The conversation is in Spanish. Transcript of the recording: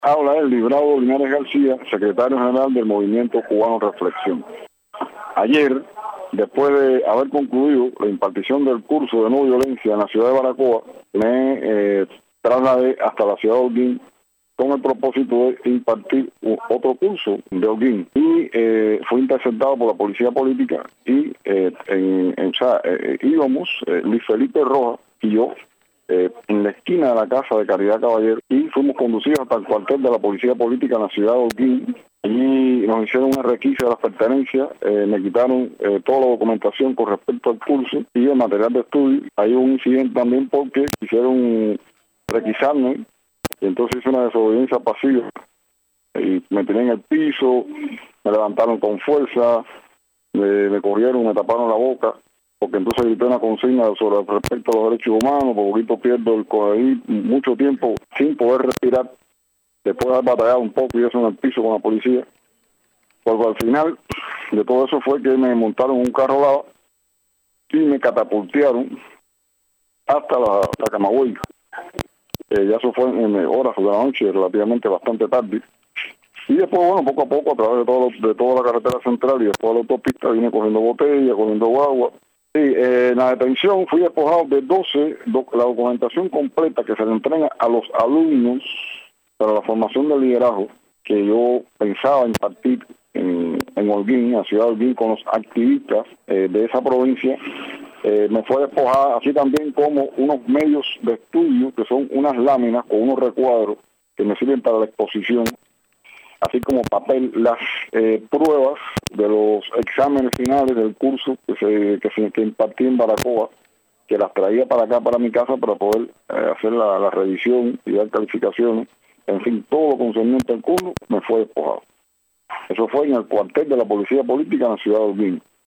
Habla el Librado Linares García, secretario general del Movimiento Cubano Reflexión. Ayer, después de haber concluido la impartición del curso de no violencia en la ciudad de Baracoa, me trasladé hasta la ciudad de Holguín con el propósito de impartir otro curso de Holguín. Y fue interceptado por la policía política y íbamos Luis Felipe Rojas y yo en la esquina de la casa de Caridad Caballero y fuimos conducidos hasta el cuartel de la policía política en la ciudad de Holguín y nos hicieron una requisa de las pertenencias, me quitaron toda la documentación con respecto al curso y el material de estudio. Hay un incidente también porque quisieron requisarme y entonces hice una desobediencia pasiva y me tiré en el piso, me levantaron con fuerza, me corrieron, me taparon la boca, porque entonces grité una consigna sobre respecto a los derechos humanos, por poquito pierdo mucho tiempo sin poder respirar, después de haber batallado un poco y eso en el piso con la policía. Porque al final de todo eso fue que me montaron en un carro lado y me catapultearon hasta la Camagüey. Ya eso fue en horas de la noche, relativamente bastante tarde. Y después, bueno, poco a poco, a través de toda la carretera central y después de la autopista, vine cogiendo botella, cogiendo guagua. Sí, en la detención fui despojado de la documentación completa que se le entrega a los alumnos para la formación del liderazgo que yo pensaba impartir en Holguín, en la ciudad de Holguín, con los activistas de esa provincia. Me fue despojada, así también como unos medios de estudio, que son unas láminas con unos recuadros que me sirven para la exposición, así como papel, las pruebas de los exámenes finales del curso que impartí en Baracoa, que las traía para acá, para mi casa, para poder hacer la revisión y dar calificaciones. En fin, todo lo concerniente al curso me fue despojado. Eso fue en el cuartel de la policía política en la ciudad de Holguín.